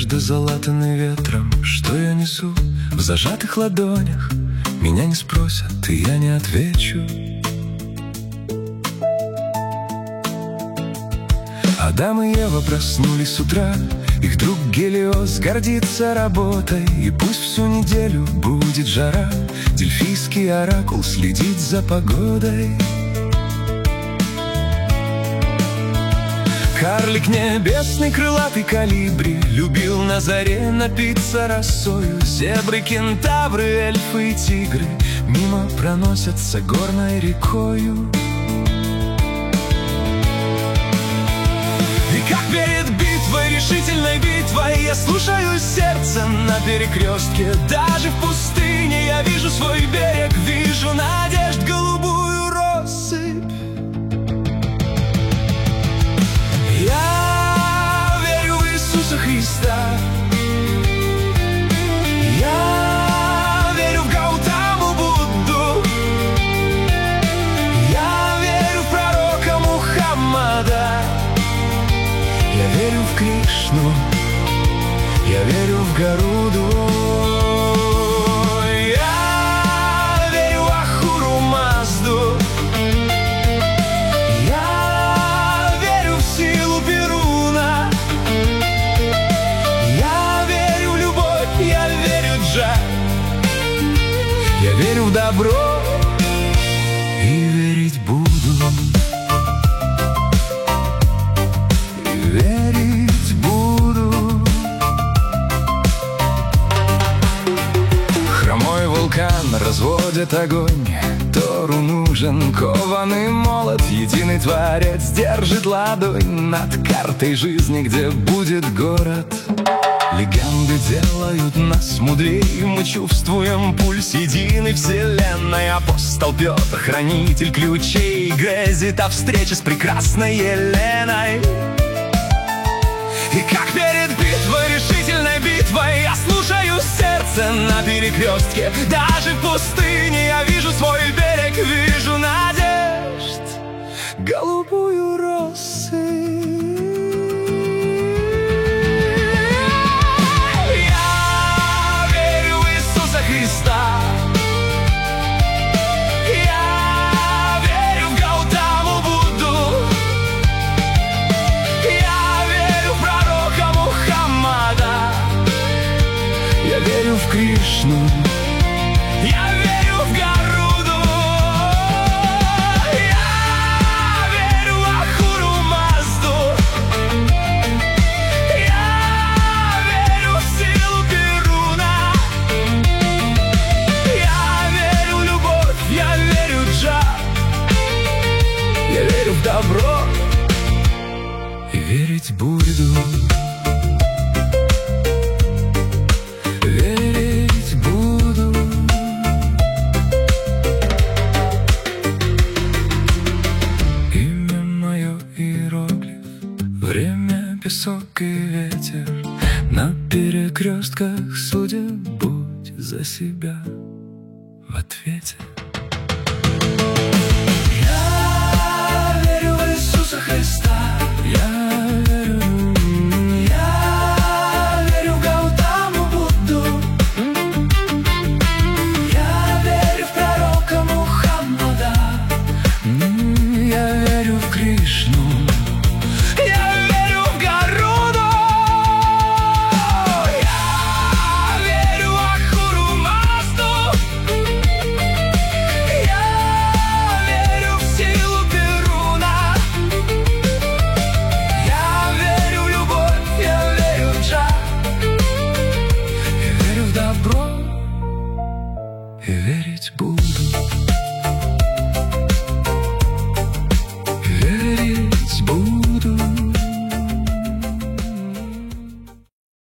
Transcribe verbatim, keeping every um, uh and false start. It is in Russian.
надежды, залатанные ветром. Что я несу в зажатых ладонях? Меня не спросят, и я не отвечу. Адам и Ева проснулись с утра. Их друг Гелиос гордится работой, и пусть всю неделю будет жара, дельфийский оракул следит за погодой. Карлик небесный, крылатый колибри, любил на заре напиться росою. Зебры, кентавры, эльфы и тигры мимо проносятся горной рекою. И как перед битвой, решительной битвой, я слушаю сердце на перекрестке. Даже в пустыне я вижу свой берег, вижу надежд голубую россыпь. Я верю в Иисуса Христа, я верю в Гаутаму Будду, я верю в пророка Мухаммада, я верю в Кришну, я верю в Гаруду. Я верю в Ахуру Мазду, я верю в силу Перуна, я верю в любовь, я верю в Джа, я верю в добро и верить буду. Разводит огонь, Тору нужен кованый молот. Единый Творец держит ладонь над картой жизни, где будет город. Легенды делают нас мудрее, мы чувствуем пульс единой вселенной. Апостол Петр, хранитель ключей, грезит о встрече с прекрасной Еленой. И как перед битвой, решительной битвой, я слушаю сердце на перекрестке. Даже в пустыне я вижу свой берег, вижу надежд голубую россыпь. Я верю в Иисуса Христа, я верю в Гаутаму Будду, я верю в пророка Мухаммада, я верю в Кришну, я верю в Гаруду, я верю в Ахуру Мазду, я верю в силу Перуна, я верю в любовь, я верю в Джа, я верю в добро и верить буду. Время, песок и ветер, на перекрестках судеб, будь за себя в ответе. Я верю в Иисуса Христа, я